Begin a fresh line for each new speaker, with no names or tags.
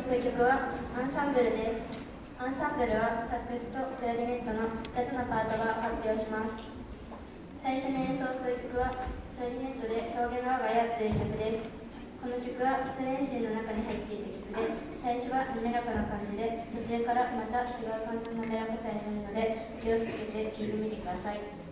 する曲はアンサンブルです。アンサンブルはサックスとクラリネットの2つのパートが発表します。最初に演奏する曲はクラリネットで表現の輪がやという曲です。この曲は基礎練習の中に入っていた曲で、最初は滑らかな感じで、途中からまた違う感じの滑らかさになるので、気をつけて聴いてみてください。